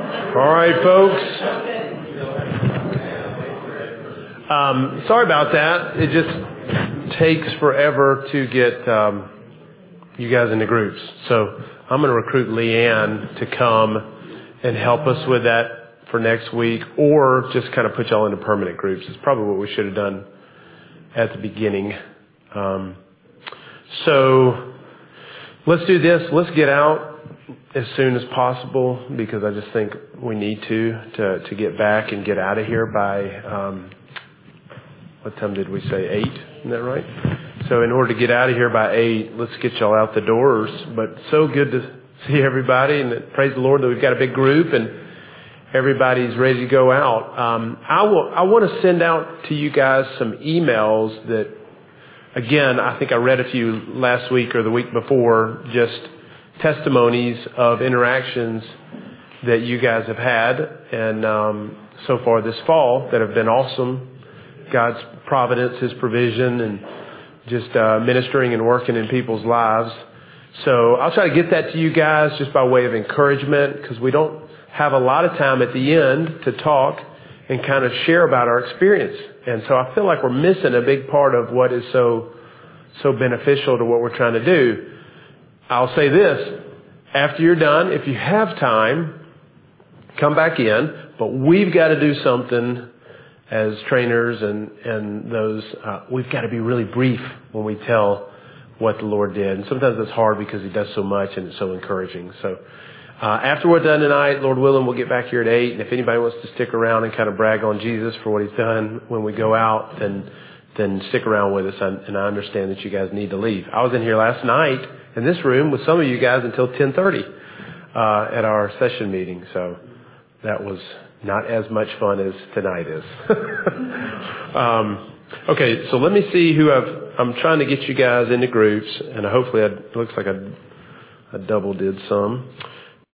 All right, folks. Sorry about that. It just takes forever to get you guys into groups. So I'm going to recruit Leanne to come and help us with that for next week, or just kind of put y'all into permanent groups. It's probably what we should have done at the beginning. So let's do this. Let's get out as soon as possible, because I just think we need to get back and get out of here by, what time did we say? 8? Isn't that right? So in order to get out of here by 8, let's get y'all out the doors. But so good to see everybody, and praise the Lord that we've got a big group and everybody's ready to go out. I want to send out to you guys some emails that, again, I think I read a few last week or the week before, just testimonies of interactions that you guys have had and so far this fall that have been awesome. God's providence, His provision, and just ministering and working in people's lives. So I'll try to get that to you guys just by way of encouragement, because we don't have a lot of time at the end to talk and kind of share about our experience. And so I feel like we're missing a big part of what is so beneficial to what we're trying to do. I'll say this, after you're done, if you have time, come back in, but we've got to do something as trainers and those, we've got to be really brief when we tell what the Lord did. And sometimes it's hard because He does so much and it's so encouraging. So after we're done tonight, Lord willing, we'll get back here at 8. And if anybody wants to stick around and kind of brag on Jesus for what He's done when we go out, then stick around with us. And I understand that you guys need to leave. I was in here last night in this room with some of you guys until 10:30 at our session meeting. So that was not as much fun as tonight is. Okay, so let me see who I'm trying to get you guys into groups, and hopefully it looks like I double did some.